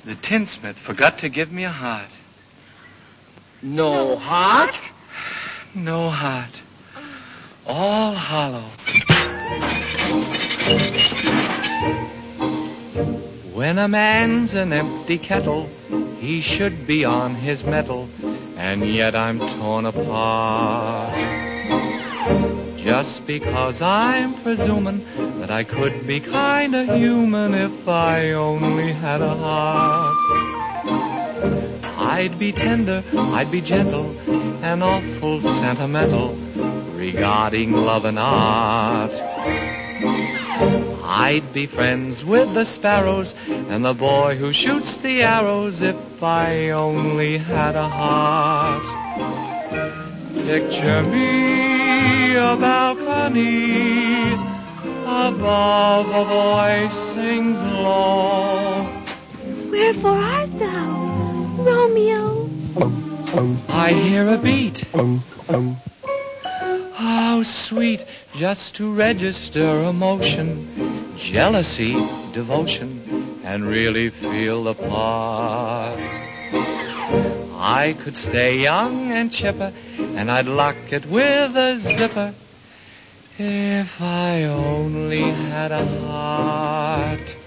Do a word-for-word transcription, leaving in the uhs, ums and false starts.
The tinsmith forgot to give me a heart. No heart? No heart. All hollow. When a man's an empty kettle, he should be on his mettle, and yet I'm torn apart. Just because I'm presuming that I could be kinda human if I only had a heart. I'd be tender, I'd be gentle, and awful sentimental regarding love and art. I'd be friends with the sparrows and the boy who shoots the arrows if I only had a heart. Picture me a balcony, above a voice sings low. Wherefore art thou, Romeo? I hear a beat. How sweet just to register emotion, jealousy, devotion, and really feel the part. I could stay young and chipper, and I'd lock it with a zipper if I only had a heart.